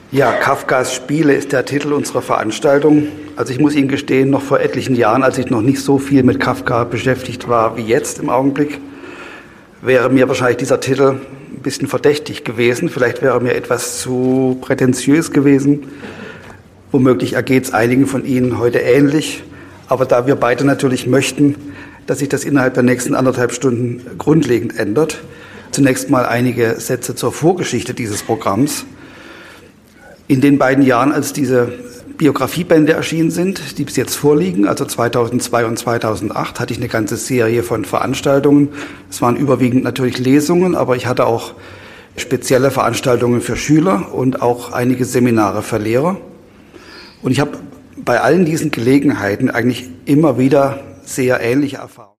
Ja, Kafkas Spiele ist der Titel unserer Veranstaltung. Also ich muss Ihnen gestehen, noch vor etlichen Jahren, als ich noch nicht so viel mit Kafka beschäftigt war wie jetzt im Augenblick, wäre mir wahrscheinlich dieser Titel ein bisschen verdächtig gewesen. Vielleicht wäre er mir etwas zu prätentiös gewesen. Womöglich ergeht es einigen von Ihnen heute ähnlich. Aber da wir beide natürlich möchten, dass sich das innerhalb der nächsten 1,5 Stunden grundlegend ändert, zunächst mal einige Sätze zur Vorgeschichte dieses Programms. In den beiden Jahren, als diese Biografiebände erschienen sind, die bis jetzt vorliegen, also 2002 und 2008, hatte ich eine ganze Serie von Veranstaltungen. Es waren überwiegend natürlich Lesungen, aber ich hatte auch spezielle Veranstaltungen für Schüler und auch einige Seminare für Lehrer. Und ich habe bei allen diesen Gelegenheiten eigentlich immer wieder sehr ähnliche Erfahrungen.